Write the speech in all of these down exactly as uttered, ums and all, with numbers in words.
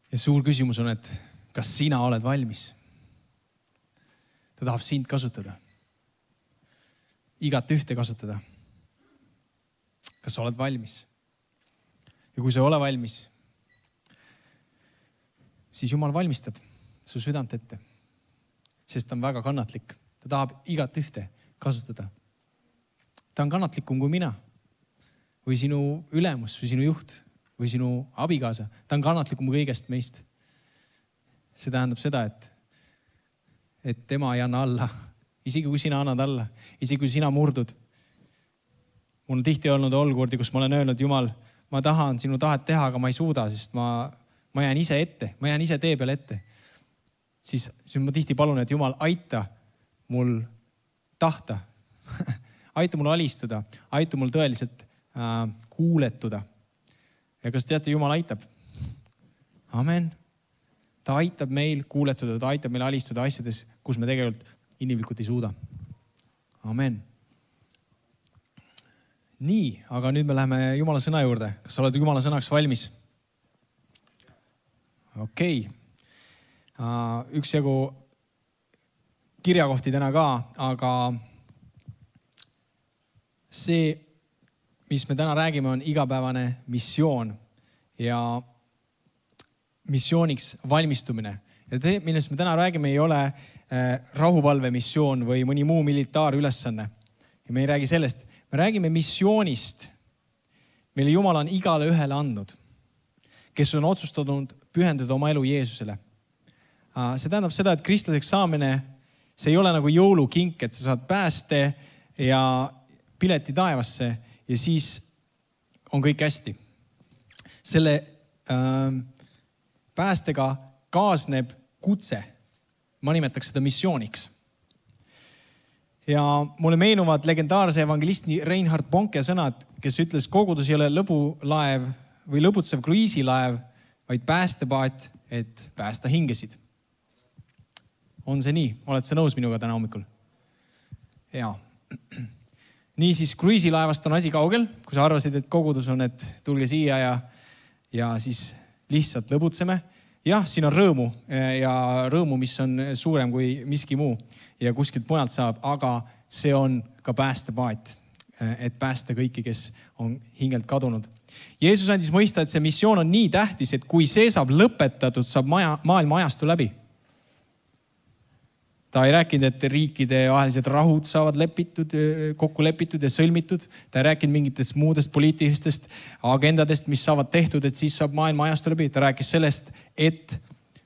Ja suur küsimus on, et kas sina oled valmis? Ta tahab sind kasutada. Igat ühte kasutada. Kas sa oled valmis? Ja kui sa ei ole valmis, siis Jumal valmistab su südant ette. Sest ta on väga kannatlik. Ta tahab igat ühte kasutada. Ta on kannatlikum kui mina. Või sinu ülemus, või sinu juht, või sinu abikaasa. Ta on kannatlikum kõigest meist. See tähendab seda, et, et tema ei anna alla. Isegi kui sina annad alla, isegi kui sina murdud. Mul on tihti olnud olukordi, kus ma olen öelnud, Jumal, ma tahan sinu tahet teha, aga ma ei suuda, sest ma, ma jään ise ette. Ma jään ise tee peale ette. Siis, siis ma tihti palun, et Jumal, aita mul tahta. Aita mul alistuda. Aita mul tõeliselt äh, kuuletuda. Ja kas teate, Jumal aitab? Amen. Ta aitab meil kuuletuda, ta aitab meil alistuda asjades, kus me tegelikult inimlikult ei suuda. Amen. Nii, aga nüüd me läheme Jumala sõna juurde. Kas sa oled Jumala sõnaks valmis? Okei. Okay. Üks jagu kirjakohti täna ka, aga see, mis me täna räägime, on igapäevane missioon ja missiooniks valmistumine. Ja see, millest me täna räägime, ei ole rahuvalvemissioon või mõni muu militaarülesanne. Ja me ei räägi sellest. Me räägime missioonist, mille Jumal on igale ühele andnud, kes on otsustanud pühendada oma elu Jeesusele. See tähendab seda, et kristlaseks saamine, see ei ole nagu jõulukink, et sa saad pääste ja pileti taevasse ja siis on kõik hästi. Selle äh, päästega kaasneb kutse. Ma nimetaks seda missiooniks. Ja mulle meenuvad legendaarse evangelisti Reinhard Bonke sõnad, kes ütles, kogudus ei ole lõbulaev või lõbutsev kruiisilaev, vaid päästepaat, et päästa hingesid. On see nii? Oled sa nõus minuga täna hommikul? Jaa. Nii siis kruiisilaevast on asi kaugel, kui sa arvasid, et kogudus on, et tulge siia ja, ja siis lihtsalt lõbutseme. Jah, siin on rõõmu ja rõõmu, mis on suurem kui miski muu ja kuskilt mujalt saab, aga see on ka päästepaat, et päästa kõiki, kes on hingelt kadunud. Jeesus andis mõista, et see missioon on nii tähtis, et kui see saab lõpetatud, saab maja, maailma ajastu läbi. Ta ei rääkinud, et riikide vahelised rahud saavad lepitud, kokku lepitud ja sõlmitud. Ta ei rääkinud mingitest muudest poliitilistest agendadest, mis saavad tehtud, et siis saab maailma ajastu läbi. Ta rääkis sellest, et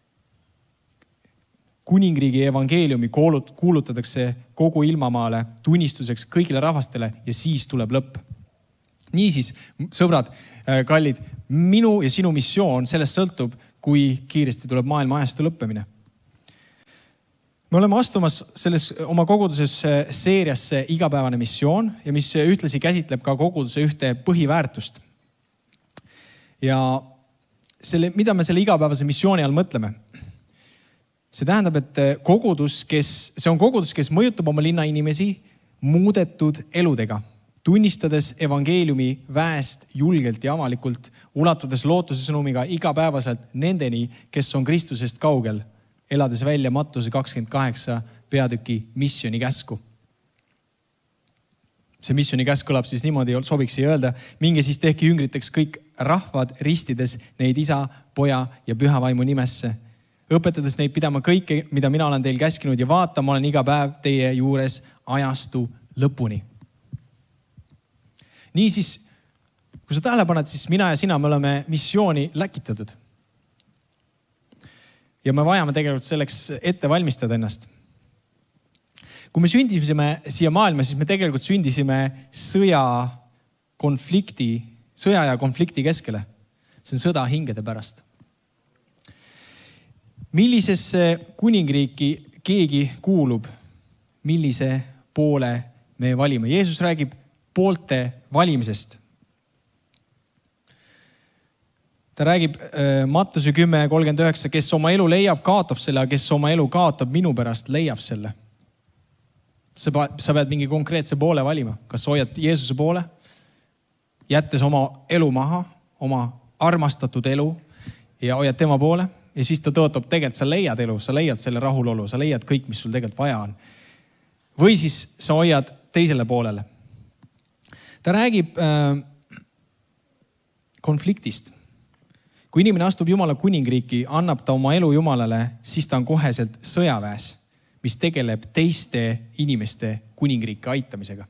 kuningriigi evangeeliumi kuulutatakse kogu ilmamaale tunnistuseks kõigile rahvastele ja siis tuleb lõpp. Niisiis, sõbrad, kallid, minu ja sinu missioon sellest sõltub, kui kiiresti tuleb maailma ajastu lõppemine. Me oleme astumas selles oma koguduses seeriasse igapäevane missioon ja mis ühtlasi käsitleb ka koguduse ühte põhiväärtust. Ja selle, mida me selle igapäevase missiooni all mõtleme? See tähendab, et kogudus, kes, see on kogudus, kes mõjutab oma linna inimesi muudetud eludega, tunnistades evangeeliumi väest julgelt ja avalikult, ulatudes lootuse sõnumiga igapäevaselt nendeni, kes on Kristusest kaugel, elades välja Mattuse kakskümmend kaheksa peatüki missioni käsku. See missioni käsk kõlab siis niimoodi, sobiks siia öelda, minge siis tehke jüngriteks kõik rahvad ristides neid isa, poja ja püha vaimu nimesse. Õpetades neid pidama kõike, mida mina olen teil käskinud ja vaata, ma olen iga päev teie juures ajastu lõpuni. Niisiis, kui sa tähele paned, siis mina ja sina me oleme missiooni läkitatud. Ja me vajame tegelikult selleks ette valmistada ennast. Kui me sündisime siia maailma, siis me tegelikult sündisime sõja, konflikti, sõja ja konflikti keskele. See on sõda hingede pärast. Millisesse kuningriiki keegi kuulub, millise poole me valime? Jeesus räägib poolte valimisest. Ta räägib äh, Mattuse kümme kolmkümmend üheksa, kes oma elu leiab, kaotab selle, kes oma elu kaotab minu pärast, leiab selle. Sa, sa pead mingi konkreetse poole valima. Kas hoiad Jeesuse poole, jättes oma elu maha, oma armastatud elu ja hoiad tema poole ja siis ta tõotab, tegelikult sa leiad elu, sa leiad selle rahulolu, sa leiad kõik, mis sul tegelikult vaja on. Või siis sa hoiad teisele poolele. Ta räägib äh, konfliktist. Kui inimene astub Jumala kuningriiki, annab ta oma elu Jumalale, siis ta on koheselt sõjaväes, mis tegeleb teiste inimeste kuningriiki aitamisega.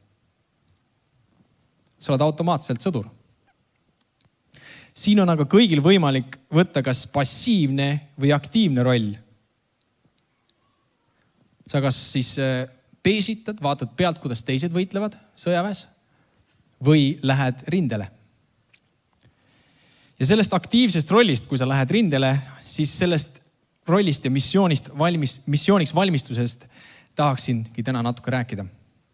Sa oled automaatselt sõdur. Siin on aga kõigil võimalik võtta kas passiivne või aktiivne roll. Sa kas siis peesitad, vaatad pealt, kuidas teised võitlevad sõjaväes või lähed rindele. Ja sellest aktiivsest rollist, kui sa lähed rindele, siis sellest rollist ja missioonist valmis, missiooniks valmistusest tahaksingi täna natuke rääkida.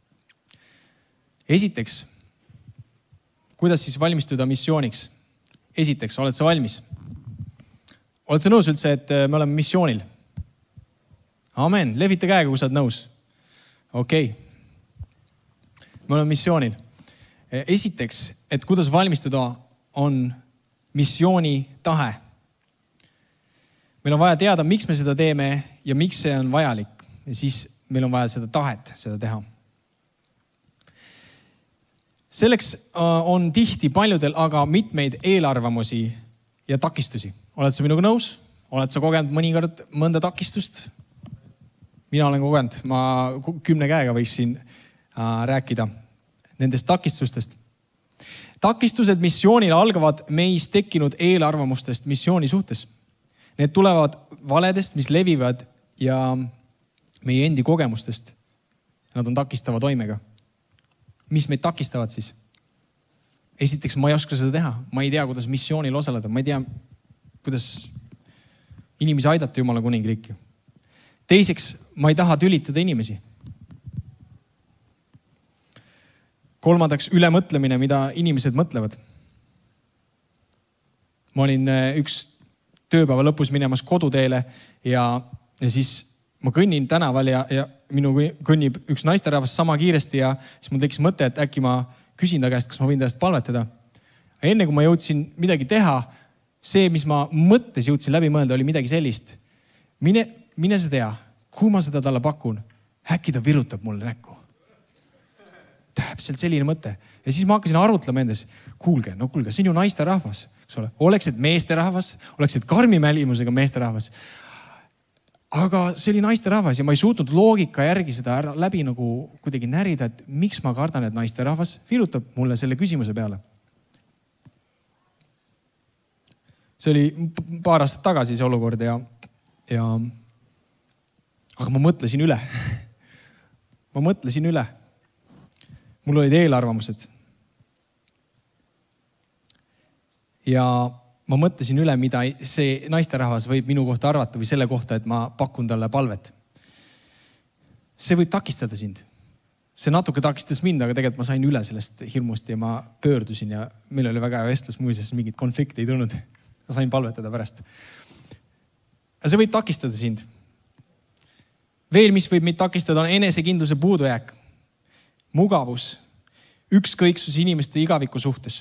Esiteks, kuidas siis valmistuda missiooniks? Esiteks, oled sa valmis? Oled sa nõus üldse, et me oleme missioonil? Amen. Levita käega, kui sa oled nõus. Okei. Okay. Me oleme missioonil. Esiteks, et kuidas valmistuda on missiooni tahe. Meil on vaja teada, miks me seda teeme ja miks see on vajalik. Ja siis meil on vaja seda tahet seda teha. Selleks on tihti paljudel aga mitmeid eelarvamusi ja takistusi. Oled sa minuga nõus? Oled sa kogenud mõnikord mõnda takistust? Mina olen kogenud. Ma kümne käega võiksin rääkida nendest takistustest. Takistused missioonil algavad meis tekkinud eelarvamustest missiooni suhtes. Need tulevad valedest, mis levivad ja meie endi kogemustest. Nad on takistava toimega. Mis meid takistavad siis? Esiteks, ma ei oska seda teha. Ma ei tea, kuidas missioonil osaleda. Ma ei tea, kuidas inimesi aidata Jumala kuningriiki. Teiseks, ma ei taha tülitada inimesi. Kolmandaks, ülemõtlemine, mida inimesed mõtlevad. Ma olin üks tööpäeva lõpus minemas koduteele ja, ja siis ma kõnnin tänaval ja, ja minu kõnnib üks naisterahvas sama kiiresti ja siis mul tekkis mõte, et äkki ma küsin ta käest, kas ma võin ta eest palvetada. Enne kui ma jõudsin midagi teha, see, mis ma mõttes jõudsin läbi mõelda, oli midagi sellist. Mine, mine sa tea, kui ma seda talle pakun, äkki ta virutab mulle näkku. Täpselt selline mõte. Ja siis ma hakkasin arutlema endas. Kuulge, no kuulge, see on ju naisterahvas. Oleksid meesterahvas, oleksid karmi välimusega meesterahvas. Aga see oli naisterahvas ja ma ei suutnud loogika järgi seda ära, läbi nagu kuidagi närida, et miks ma kardan, et naisterahvas virutab mulle selle küsimuse peale. See oli paar aastat tagasi see olukord ja, ja aga ma mõtlesin üle. ma mõtlesin üle. Mul olid eelarvamused. Ja ma mõtlesin üle, mida see naisterahvas võib minu kohta arvata või selle kohta, et ma pakun talle palvet. See võib takistada sind. See natuke takistas mind, aga tegelikult ma sain üle sellest hirmust ja ma pöördusin ja meil oli väga hea vestlus, muuseas mingit konflikti ei tulnud. Ma sain palvetada pärast. Ja see võib takistada sind. Veel, mis võib meid takistada, on enesekindluse puudujääk. Mugavus, ükskõiksus inimeste igaviku suhtes.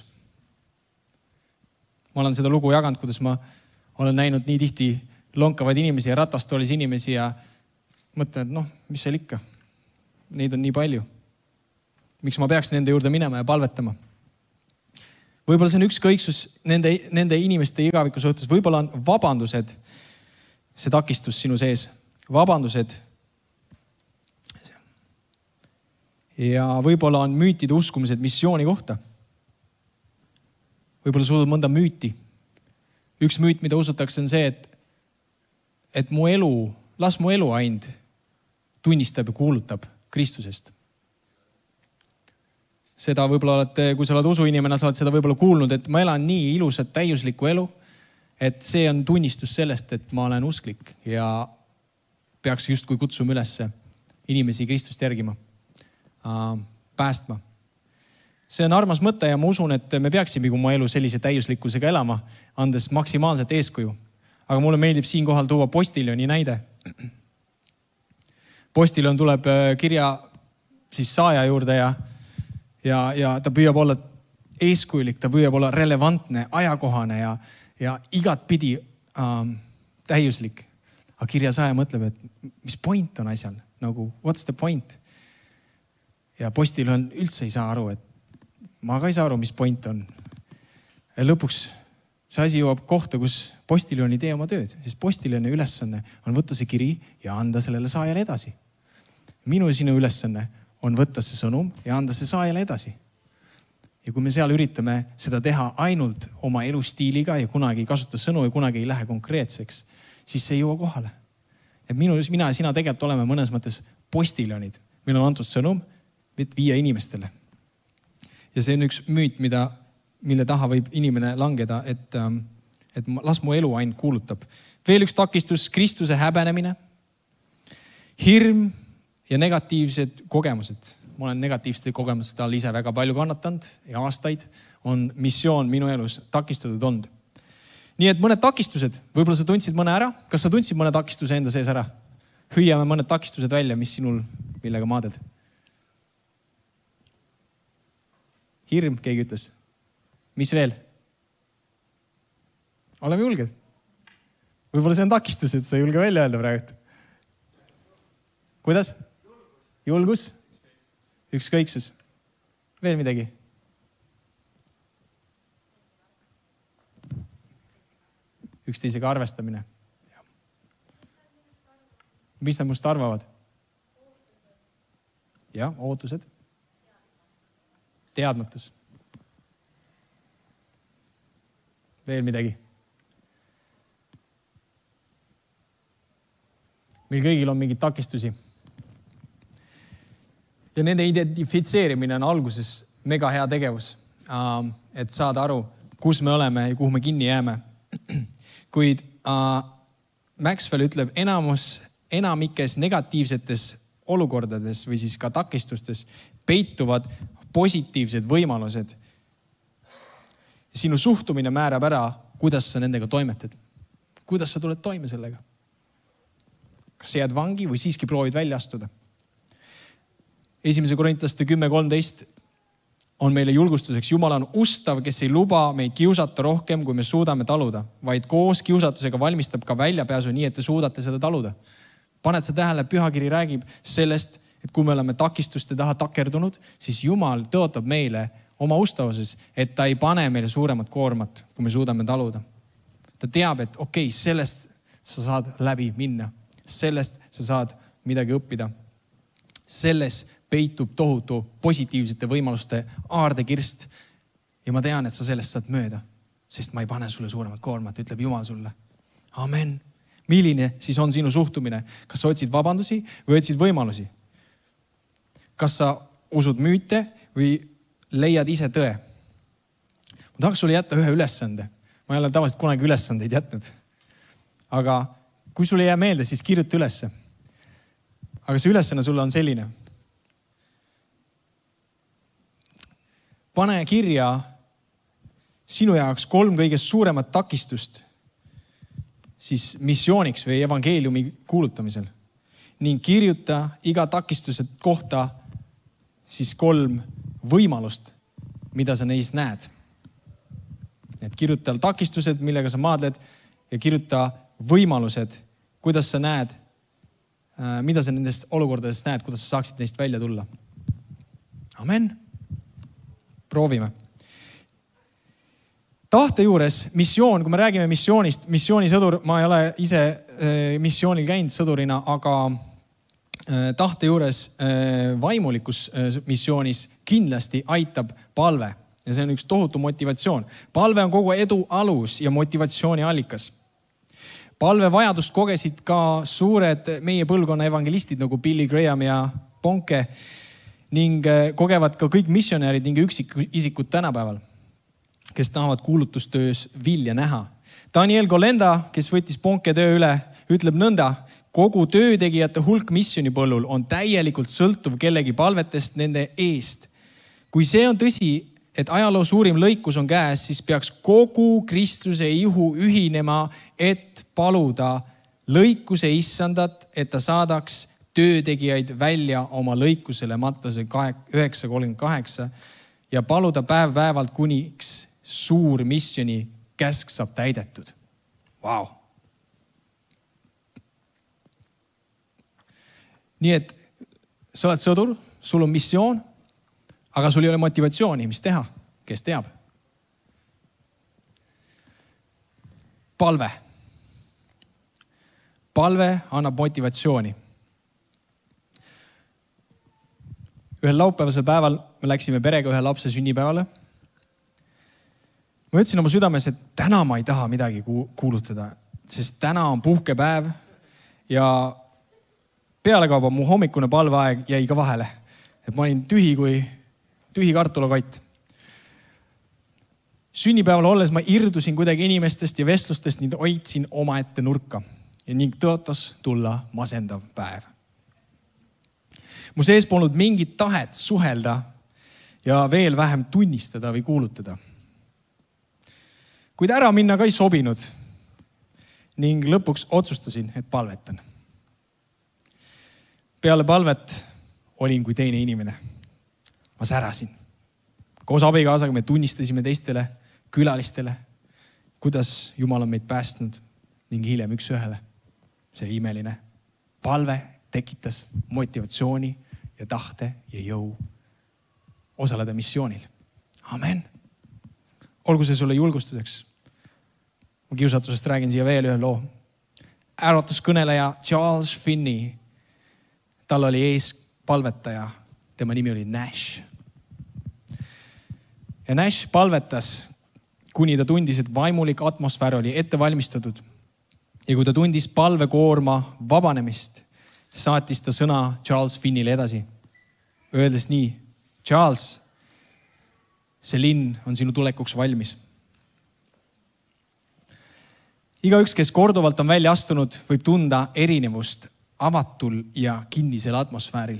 Ma olen seda lugu jaganud, kuidas ma olen näinud nii tihti lonkavaid inimesi ja ratastoolis inimesi ja mõtlen, et noh, mis seal ikka? Neid on nii palju. Miks ma peaks nende juurde minema ja palvetama? Võib-olla see on ükskõiksus nende, nende inimeste igaviku suhtes. Võib-olla on vabandused, see takistus sinu sees. Vabandused. Ja võib-olla on müütide uskumised missiooni kohta. Võib-olla suudud mõnda müüti. Üks müüt, mida usutakse, on see, et, et mu elu, las mu elu aind tunnistab ja kuulutab Kristusest. Seda võib-olla olete, kui sa oled usuinimene, sa oled seda võib-olla kuulnud, et ma elan nii ilusat täiuslikku elu, et see on tunnistus sellest, et ma olen usklik ja peaks justkui kutsuma üles inimesi Kristust järgima. Päästma. See on armas mõte ja ma usun, et me peaksime oma elu sellise täiuslikkusega elama, andes maksimaalset eeskuju. Aga mulle meeldib siin kohal tuua Postiljoni näide. Postiljon tuleb kirja siis saaja juurde ja, ja, ja ta püüab olla eeskujulik, ta püüab olla relevantne, ajakohane ja, ja igat pidi ähm, täiuslik. Aga kirjasaaja mõtleb, et mis point on asjal? Nagu, what's the point? Ja postiljon üldse ei saa aru, et ma ka ei saa aru, mis point on. Ja lõpuks see asi jõuab kohta, kus postiljon ei tee oma tööd, sest postiljoni ülesanne on võtta see kiri ja anda sellele saajale edasi. Minu ja sinu ülesanne on võtta see sõnum ja anda see saajale edasi. Ja kui me seal üritame seda teha ainult oma elustiiliga ja kunagi ei kasuta sõnu ja kunagi ei lähe konkreetseks, siis see ei jõua kohale. Et minu, mina ja sina tegelikult oleme mõnes mõttes postiljonid. Meil on antud sõnum, et viia inimestele. Ja see on üks müüt, mida, mille taha võib inimene langeda, et, et las mu elu ainult kuulutab. Veel üks takistus, Kristuse häbenemine, hirm ja negatiivsed kogemused. Ma olen negatiivsete kogemused all ise väga palju kannatanud ja aastaid on missioon minu elus takistatud olnud. Nii et mõned takistused, võib-olla sa tundsid mõne ära. Kas sa tundsid mõne takistuse enda sees ära? Hüüame mõned takistused välja, mis sinul, millega maadled. Hirm, keegi ütles. Mis veel? Oleme julged. Võib-olla see on takistus, et sa ei julge välja öelda praegu. Kuidas? Julgus. Ükskõiksus. Veel midagi? Üksteisega arvestamine. Mis nad must arvavad? Ja, ootused. Teadmatus. Veel midagi. Meil kõigil on mingid takistusi. Ja nende identifitseerimine on alguses mega hea tegevus, et saada aru, kus me oleme ja kuhu me kinni jääme. Kuid uh, Maxwell ütleb, enamus, enamikes negatiivsetes olukordades või siis ka takistustes peituvad positiivsed võimalused. Sinu suhtumine määrab ära, kuidas sa nendega toimetad. Kuidas sa tuled toime sellega? Kas sa jääd vangi või siiski proovid välja astuda? Esimese Korintlaste kümme kolmteist on meile julgustuseks. Jumal on ustav, kes ei luba meid kiusata rohkem, kui me suudame taluda, vaid koos kiusatusega valmistab ka väljapääsu nii, et te suudate seda taluda. Paned sa tähele, pühakiri räägib sellest, et kui me oleme takistuste taha takerdunud, siis Jumal tõotab meile oma ustavuses, et ta ei pane meile suuremat koormat, kui me suudame taluda. Ta teab, et okei, okay, sellest sa saad läbi minna. Sellest sa saad midagi õppida. Selles peitub tohutu positiivsete võimaluste aardekirst. Ja ma tean, et sa sellest saad mööda, sest ma ei pane sulle suuremat koormat, ütleb Jumal sulle. Amen. Milline siis on sinu suhtumine? Kas sa otsid vabandusi või otsid võimalusi? Kas sa usud müüte või leiad ise tõe? Ma tahaks sulle jätta ühe ülesande. Ma ei ole tavaliselt kunagi ülesandeid jätnud. Aga kui sulle jää meelde, siis kirjuta ülesse. Aga see ülesanne sulle on selline. Pane kirja sinu jaoks kolm kõige suuremat takistust siis missiooniks või evangeeliumi kuulutamisel. Ning kirjuta iga takistuse kohta siis kolm võimalust, mida sa neis näed. Et kirjuta takistused, millega sa maadled ja kirjuta võimalused, kuidas sa näed, mida sa nendest olukordadest näed, kuidas sa saaksid neist välja tulla. Amen. Proovime. Tahte juures missioon, kui me räägime missioonist, missioonisõdur, ma ei ole ise missioonil käinud sõdurina, aga tahte juures vaimulikus missioonis kindlasti aitab palve. Ja see on üks tohutu motivatsioon. Palve on kogu edu alus ja motivatsiooni allikas. Palve vajadust kogesid ka suured meie põlvkonna evangelistid nagu Billy Graham ja Bonke ning kogevad ka kõik missionäärid ning üksikisikud tänapäeval, kes tahavad kuulutustöös vilja näha. Daniel Golenda, kes võttis Bonke töö üle, ütleb nõnda, kogu töötegijate hulk missionipõllul on täielikult sõltuv kellegi palvetest nende eest. Kui see on tõsi, et ajaloo suurim lõikus on käes, siis peaks kogu Kristuse ihu ühinema, et paluda lõikuse issandat, et ta saadaks töötegijaid välja oma lõikusele Mattuse üheksa kolmkümmend kaheksa ja paluda päev päevalt kuniks suur missioni käsk saab täidetud. Vau, nii et sa oled sõdur, sul on missioon, aga sul ei ole motivatsiooni, mis teha, kes teab. Palve. Palve annab motivatsiooni. Ühel laupäevasel päeval me läksime perega ühe lapse sünnipäevale. Ma ütlesin oma südames, et täna ma ei taha midagi kuulutada, sest täna on puhkepäev ja pealekauba mu hommikune palveaeg jäi ka vahele. Et ma olin tühi kui tühi kartulakott. Sünnipäeval olles ma irdusin kuidagi inimestest ja vestlustest ning hoidsin omaette nurka ja ning tõotas tulla masendav päev. Mu sees polnud mingit tahet suhelda ja veel vähem tunnistada või kuulutada. Kuid ära minna ka ei sobinud ning lõpuks otsustasin, et palvetan. Peale palvet olin kui teine inimene. Ma särasin. Koos abikaasaga me tunnistasime teistele külalistele, kuidas Jumal on meid päästnud ning hiljem üks ühele. See imeline palve tekitas motivatsiooni ja tahte ja jõu osaleda missioonil. Amen. Olgu see sulle julgustuseks. Ma kiusatusest räägin siia veel ühe loo. Äratuskõneleja Charles Finney. Tal oli ees palvetaja. Tema nimi oli Nash. Ja Nash palvetas, kuni ta tundis, et vaimulik atmosfäär oli ette valmistatud. Ja kui ta tundis palvekoorma vabanemist, saatis ta sõna Charles Finney'le edasi. Öeldes nii, Charles, see linn on sinu tulekuks valmis. Igaüks, kes korduvalt on välja astunud, võib tunda erinevust avatul ja kinnisel atmosfääril.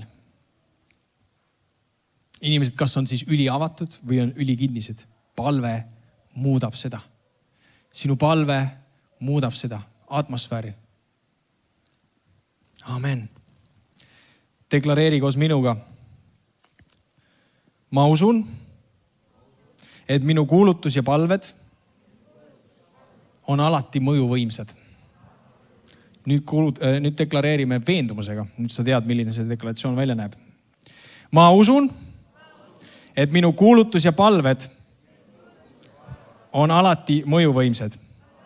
Inimesed, kas on siis üliavatud või on ülikinnised? Palve muudab seda. Sinu palve muudab seda atmosfääri. Amen. Deklareeri koos minuga. Ma usun, et minu kuulutus ja palved on alati mõjuvõimsad. Nüüd, kuulut, nüüd deklareerime veendumusega. Nüüd sa tead, milline see deklaratsioon välja näeb. Ma usun, et minu kuulutus ja palved on alati mõjuvõimsad.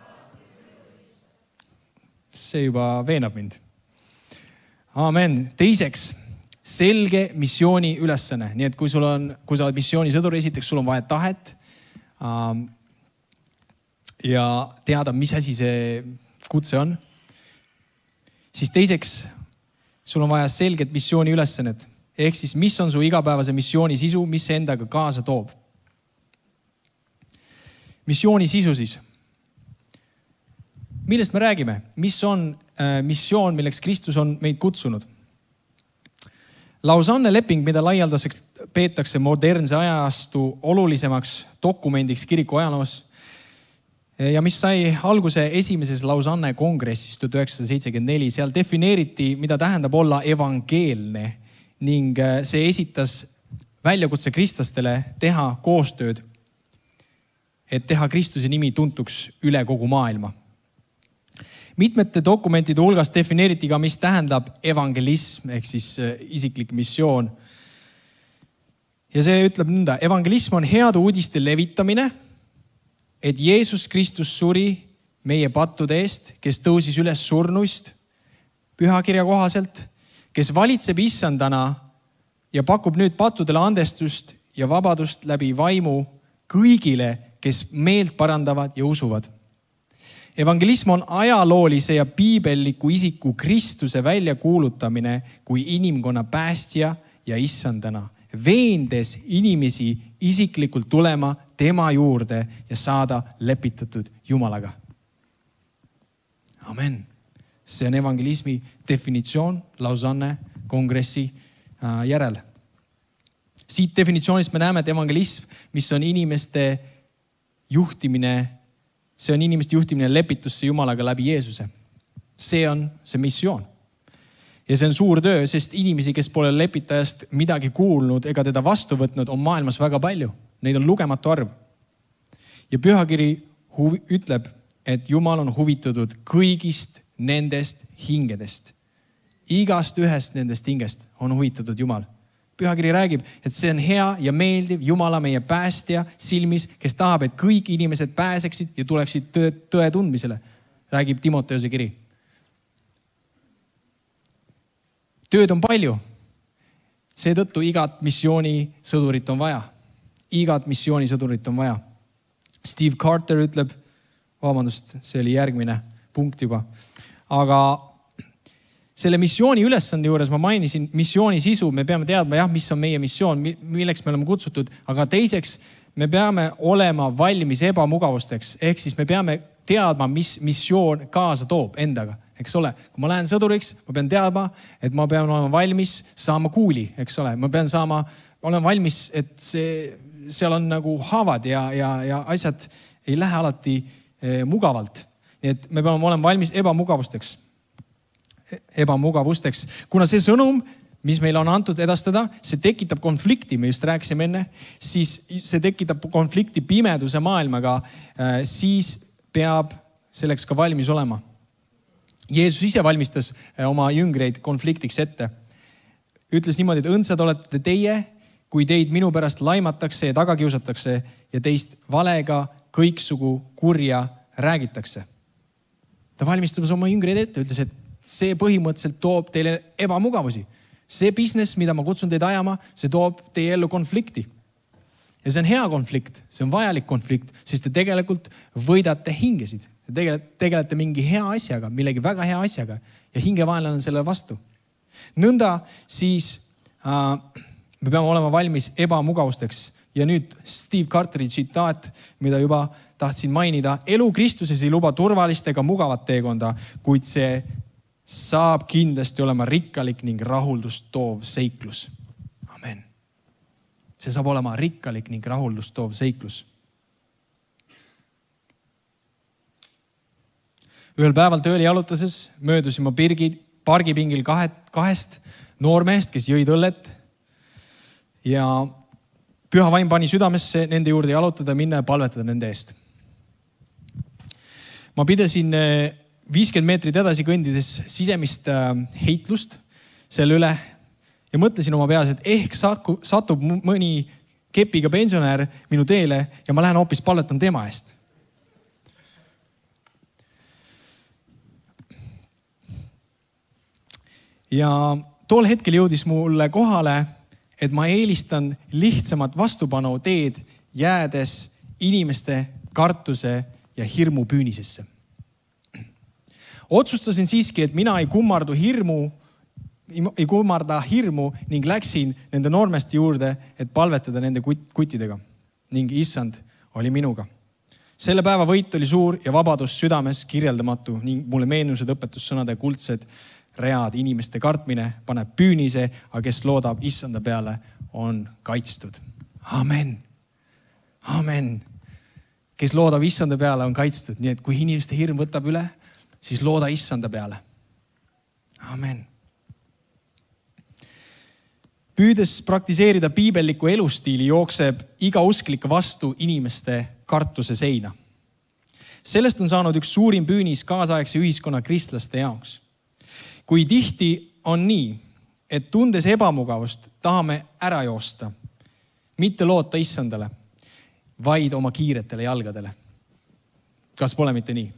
See juba veenab mind. Amen. Teiseks, selge missiooni ülesanne. Nii et kui sul on, kui sa oled missioonisõdur, esiteks sul on vaja tahet ähm, ja teada, mis asi see kutse on. Siis teiseks, sul on vaja selget missiooni ülesannet. Ehk siis, mis on su igapäevase missiooni sisu, mis see endaga kaasa toob. Missiooni sisu siis. Millest me räägime? Mis on äh, missioon, milleks Kristus on meid kutsunud? Lausanne leping, mida laialdaseks peetakse modernse ajastu olulisemaks dokumendiks kiriku ajaloos ja mis sai alguse esimeses Lausanne kongressis tuhat üheksasada seitsekümmend neli. Seal defineeriti, mida tähendab olla evangeelne ning see esitas väljakutse kristlastele teha koostööd, et teha Kristuse nimi tuntuks üle kogu maailma. Mitmete dokumentide hulgas defineeriti ka, mis tähendab evangelism ehk siis isiklik missioon. Ja see ütleb nõnda, evangelism on heade uudiste levitamine, et Jeesus Kristus suri meie pattude eest, kes tõusis üles surnuist pühakirja kohaselt, kes valitseb issandana ja pakub nüüd pattudele andestust ja vabadust läbi vaimu kõigile, kes meelt parandavad ja usuvad. Evangelism on ajaloolise ja piibelliku isiku Kristuse väljakuulutamine kui inimkonna päästja ja issandana, veendes inimesi isiklikult tulema tema juurde ja saada lepitatud Jumalaga. Amen. See on evangelismi definitsioon Lausanne kongressi järel. Siit definitsioonist me näeme, et evangelism, mis on inimeste juhtimine, see on inimeste juhtimine lepitusse Jumalaga läbi Jeesuse. See on see missioon. Ja see on suur töö, sest inimesi, kes pole lepitajast midagi kuulnud ega teda vastu võtnud, on maailmas väga palju. Neid on lugematu arv. Ja pühakiri huvi, ütleb, et Jumal on huvitatud kõigist nendest hingedest igast ühest nendest hingest on huvitatud Jumal. Pühakiri räägib, et see on hea ja meeldiv Jumala meie päästja silmis, kes tahab, et kõik inimesed pääseksid ja tuleksid tõe, tõe tundmisele, räägib Timoteuse kiri. Tööd on palju. Seetõttu igat missioonisõdurit on vaja. Igat missioonisõdurit on vaja. Steve Carter ütleb, vabandust, see oli järgmine punkt juba, aga selle missiooni ülesande juures ma mainisin missiooni sisu, me peame teadma jah, mis on meie missioon, milleks me oleme kutsutud, aga teiseks me peame olema valmis ebamugavusteks, ehk siis me peame teadma, mis missioon kaasa toob endaga, eks ole. Kui ma lähen sõduriks, ma pean teadma, et ma pean olema valmis saama kuuli, eks ole. Ma pean saama, olen valmis, et see, seal on nagu haavad ja, ja, ja asjad ei lähe alati eh, mugavalt. Nii et me peame olema valmis ebamugavusteks. ebamugavusteks, kuna see sõnum, mis meile on antud edastada, see tekitab konflikti, me just rääkisime enne, siis see tekitab konflikti pimeduse maailmaga, siis peab selleks ka valmis olema. Jeesus ise valmistas oma jüngreid konfliktiks ette. Ütles niimoodi, et õndsad olete teie, kui teid minu pärast laimatakse ja taga kiusatakse ja teist valega kõiksugu kurja räägitakse. Ta valmistas oma jüngreid ette, ütles, et see põhimõtteliselt toob teile ebamugavusi. See business, mida ma kutsun teid ajama, see toob teie ellu konflikti. Ja see on hea konflikt, see on vajalik konflikt, sest te tegelikult võidate hingesid. Te tegelete, tegelete mingi hea asjaga, millegi väga hea asjaga ja hingevaenlane on selle vastu. Nõnda siis äh, me peame olema valmis ebamugavusteks. Ja nüüd Steve Carteri tsitaat, mida juba tahtsin mainida. Elu Kristuses ei luba turvalist ega mugavat teekonda, kuid see saab kindlasti olema rikkalik ning rahuldust toov seiklus. Amen. See saab olema rikkalik ning rahuldust toov seiklus. Ühel päeval tööl jalutases möödusin ma Birgi, pargipingil kahe, kahest noormehest, kes jõid õllet ja püha vaim pani südamesse nende juurde jalutada, minna ja palvetada nende eest. Ma pidasin viiskümmend meetrit edasi kõndides sisemist heitlust selle üle ja mõtlesin oma peas, et ehk satub mõni kepiga pensionär minu teele ja ma lähen hoopis palvetan tema eest. Ja tol hetkel jõudis mulle kohale, et ma eelistan lihtsamat vastupanu teed jäädes inimeste kartuse ja hirmu püünisesse. Otsustasin siiski, et mina ei kummardu hirmu, ei kummarda hirmu ning läksin nende noormeste juurde, et palvetada nende kuttidega. Ning issand oli minuga. Selle päeva võit oli suur ja vabadus südames kirjeldamatu ning mulle meenused õpetussõnade kuldsed read. Inimeste kartmine paneb püünise, aga kes loodab issanda peale, on kaitstud. Amen. Amen. Kes loodab issanda peale, on kaitstud. Nii et kui inimeste hirm võtab üle, siis looda issanda peale. Amen. Püüdes praktiseerida piibelliku elustiili jookseb iga usklik vastu inimeste kartuse seina. Sellest on saanud üks suurim püünis kaasaegse ühiskonna kristlaste jaoks. Kui tihti on nii, et tundes ebamugavust tahame ära joosta, mitte loota issandale, vaid oma kiiretele jalgadele. Kas pole mitte nii?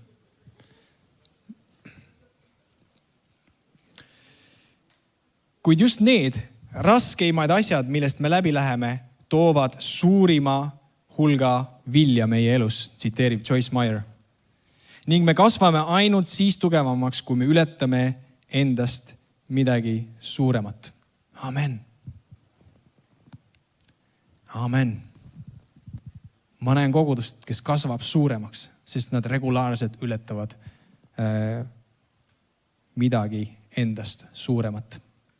Kuid just need raskeimad asjad, millest me läbi läheme, toovad suurima hulga vilja meie elus, tsiteerib Joyce Meyer. Ning me kasvame ainult siis tugevamaks, kui me ületame endast midagi suuremat. Amen. Amen. Ma näen kogudust, kes kasvab suuremaks, sest nad regulaarselt ületavad äh, midagi endast suuremat.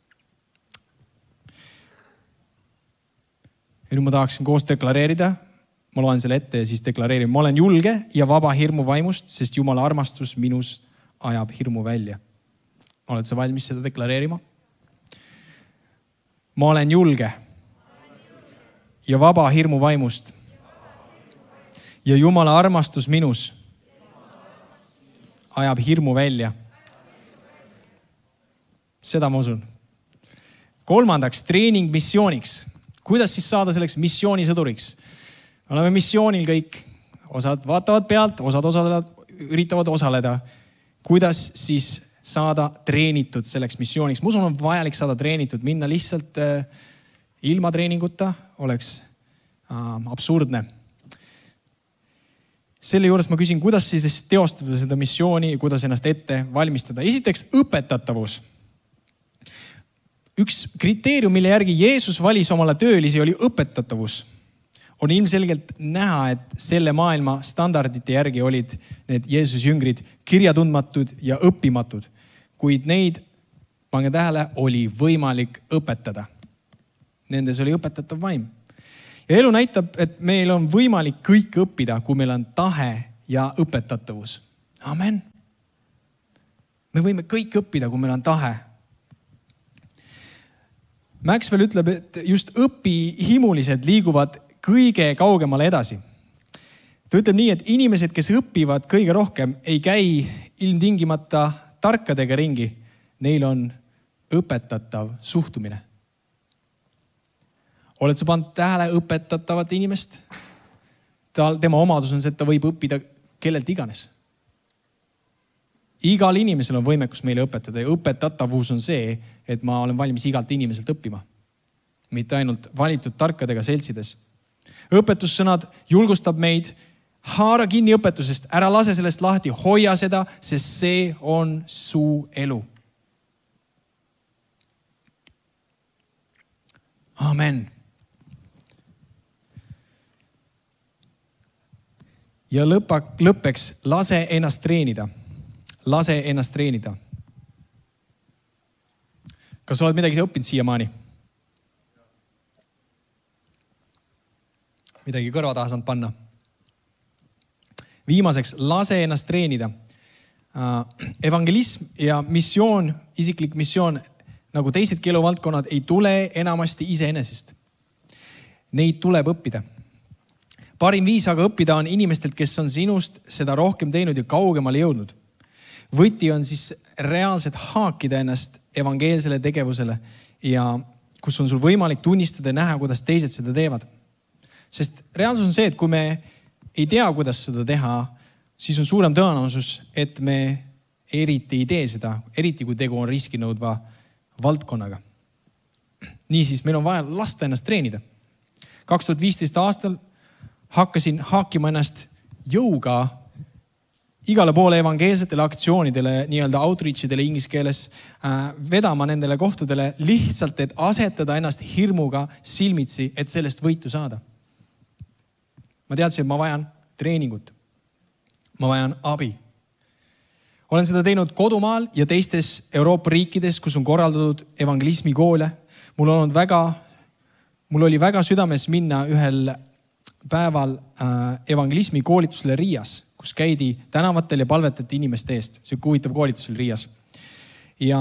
Ja nüüd ma tahaksin koos deklareerida, ma loen selle ette ja siis deklareerin. Ma olen julge ja vaba hirmu vaimust, sest Jumala armastus minus ajab hirmu välja. Oled sa valmis seda deklareerima? Ma olen julge ja vaba hirmu vaimust ja Jumala armastus minus ajab hirmu välja. seda ma usun. Kolmandaks, treening missiooniks. Kuidas siis saada selleks missioonisõduriks? Oleme missioonil kõik. Osad vaatavad pealt, osad osalevad, üritavad osaleda. Kuidas siis saada treenitud selleks missiooniks? Ma usun, on vajalik saada treenitud. Minna lihtsalt äh, ilma treeninguta oleks äh, absurdne. Selle juures ma küsin, kuidas siis teostada seda missiooni, kuidas ennast ette valmistada. Esiteks, õpetatavus. Üks kriteerium, mille järgi Jeesus valis omale töölisi, oli õpetatavus. On ilmselgelt näha, et selle maailma standardite järgi olid need Jeesuse jüngrid kirjatundmatud ja õppimatud. Kuid neid, pange tähele, oli võimalik õpetada. Nendes oli õpetatav vaim. Ja elu näitab, et meil on võimalik kõik õppida, kui meil on tahe ja õpetatavus. Amen. Me võime kõik õppida, kui meil on tahe. Maxwell ütleb, et just õpihimulised liiguvad kõige kaugemale edasi. Ta ütleb nii, et inimesed, kes õpivad kõige rohkem, ei käi ilmtingimata tarkadega ringi. Neil on õpetatav suhtumine. Oled sa pannud tähele õpetatavat inimest? Ta, tema omadus on see, et ta võib õppida kellelt iganes. Igal inimesel on võimekus meile õpetada ja õpetatavus on see, et ma olen valmis igalt inimeselt õppima. Mitte ainult valitud tarkadega seltsides. Õpetussõnad julgustab meid, haara kinni õpetusest, ära lase sellest lahti, hoia seda, sest see on su elu. Amen. Ja lõpa, lõppeks, lase ennast treenida. Lase ennast treenida. Kas oled midagi õppinud siiamaani? Midagi kõrva taha saanud panna. Viimaseks, lase ennast treenida. Evangelism ja missioon, isiklik missioon, nagu teisedki eluvaldkonnad, ei tule enamasti iseenesest. Neid tuleb õppida. Parim viis aga õppida on inimestelt, kes on sinust seda rohkem teinud ja kaugemale jõudnud. Võti on siis reaalselt haakida ennast evangeelsele tegevusele ja kus on sul võimalik tunnistada ja näha, kuidas teised seda teevad. Sest reaalsus on see, et kui me ei tea, kuidas seda teha, siis on suurem tõenäosus, et me eriti ei tee seda, eriti kui tegu on riskinõudva valdkonnaga. Niisiis, meil on vaja lasta ennast treenida. kaks tuhat viisteist aastal hakkasin haakima ennast jõuga igale poole evangeelsetele aktsioonidele, nii-öelda outreachidele inglise keeles, äh, vedama nendele kohtadele lihtsalt, et asetada ennast hirmuga silmitsi, et sellest võitu saada. Ma teadsin, et ma vajan treeningut. Ma vajan abi. Olen seda teinud kodumaal ja teistes Euroopa riikides, kus on korraldatud evangelismi koole. Mul, on olnud väga, mul oli väga südames minna ühel päeval äh, evangelismi koolitusele Riias, kus käidi tänavatel ja palvetati inimeste eest. See on huvitav koolitus oli Riias. Ja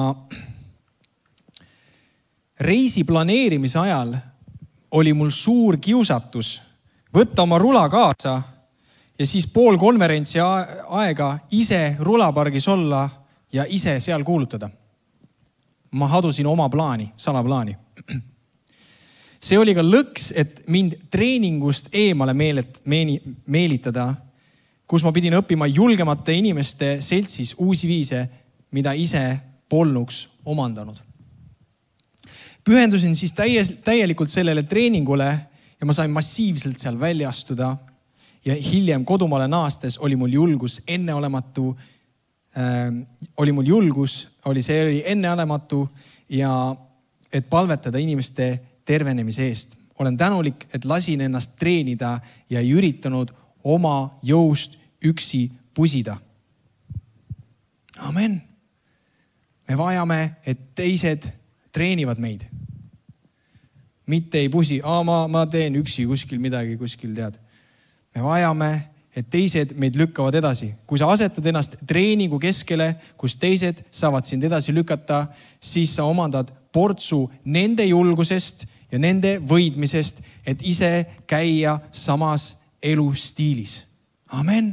reisi planeerimise ajal oli mul suur kiusatus võtta oma rula kaasa ja siis pool konverentsi aega ise rulapargis olla ja ise seal kuulutada. Ma hadusin oma plaani, salaplaani. See oli ka lõks, et mind treeningust eemale meelet, meeni, meelitada, kus ma pidin õppima julgemate inimeste seltsis uusi viise, mida ise polnuks omandanud. Pühendusin siis täies, täielikult sellele treeningule ja ma sain massiivselt seal välja astuda ja hiljem kodumaale naastes oli mul julgus enneolematu, äh, oli mul julgus, oli see oli enneolematu ja et palvetada inimeste tervenemise eest. Olen tänulik, et lasin ennast treenida ja ei üritanud oma jõust üksi pusida. Amen. Me vajame, et teised treenivad meid. Mitte ei pusi, Aa, ma, ma teen üksi kuskil midagi, kuskil tead. Me vajame, et teised meid lükkavad edasi. Kui sa asetad ennast treeningu keskele, kus teised saavad sind edasi lükata, siis sa omandad portsu nende julgusest ja nende võidmisest, et ise käia samas elustiilis. Amen.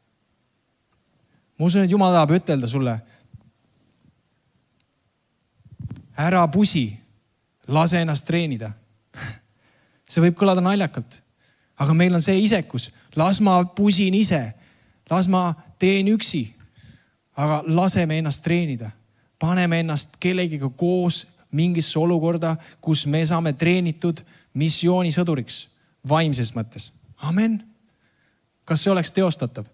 Ma usun, et Jumal tahab ütelda sulle. ära pusi, lase ennast treenida. See võib kõlada naljakalt, aga meil on see isekus. Las ma pusin ise, las ma teen üksi, aga laseme ennast treenida. Paneme ennast kellegiga koos mingisse olukorda, kus me saame treenitud missioonisõduriks vaimses mõttes. Amen. Kas see oleks teostatav?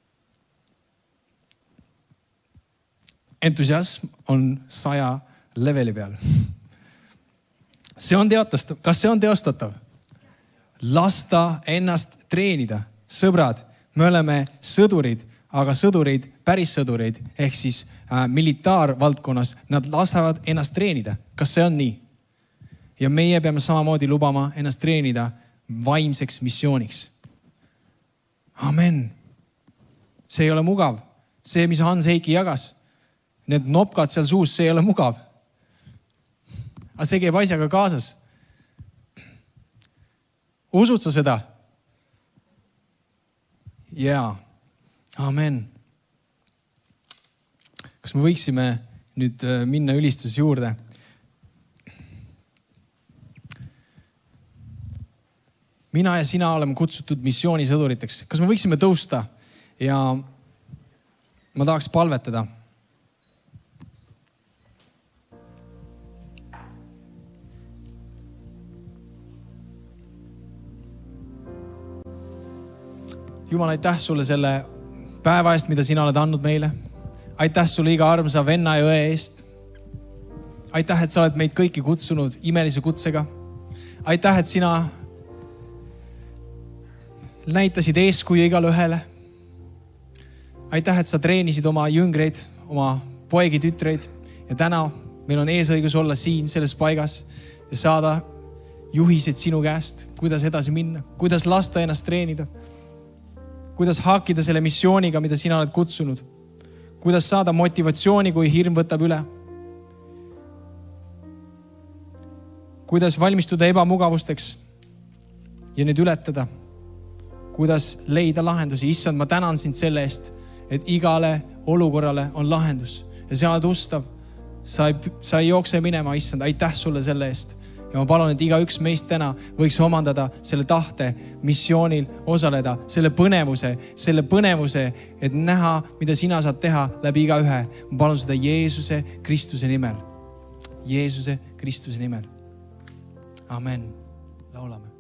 Entusiasm on saja leveli peal. See on teostatav. Kas see on teostatav? Lasta ennast treenida. Sõbrad, me oleme sõdurid, aga sõdurid, päris sõdurid, ehk siis äh, militaarvaldkonnas, nad lastavad ennast treenida. Kas see on nii? Ja meie peame samamoodi lubama ennast treenida vaimseks missiooniks. Amen. See ei ole mugav. See, mis Hans Heiki jagas, need nopkad seal suus, see ei ole mugav. Aga see käib asjaga kaasas. Usud sa seda? Jaa. Amen. Kas me võiksime nüüd minna ülistuse juurde? Mina ja sina oleme kutsutud missioonisõduriteks. Kas me võiksime tõusta ja ma tahaks palvetada? Jumal, aitäh sulle selle päeva eest, mida sina oled andnud meile. Aitäh sulle iga armsa venna ja õe eest. Aitäh, et sa oled meid kõiki kutsunud imelise kutsega. Aitäh, et sina näitasid eeskuju igale ühele. Aitäh, et sa treenisid oma jüngreid, oma poegi tütreid ja täna meil on eesõigus olla siin selles paigas ja saada juhised sinu käest, kuidas edasi minna, kuidas lasta ennast treenida. Kuidas haakida selle missiooniga, mida sina oled kutsunud. Kuidas saada motivatsiooni, kui hirm võtab üle. Kuidas valmistuda ebamugavusteks ja need ületada. Kuidas leida lahendusi. Issand, ma tänan sind selle eest, et igale olukorrale on lahendus. Ja sa oled ustav. Sa ei, sa ei jookse minema, Issand. Aitäh sulle selle eest. Ja ma palun, et iga üks meist täna võiks omandada selle tahte missioonil osaleda, selle põnevuse, selle põnevuse, et näha, mida sina saad teha läbi iga ühe. Ma palun seda Jeesuse Kristuse nimel. Jeesuse Kristuse nimel. Amen. Laulame.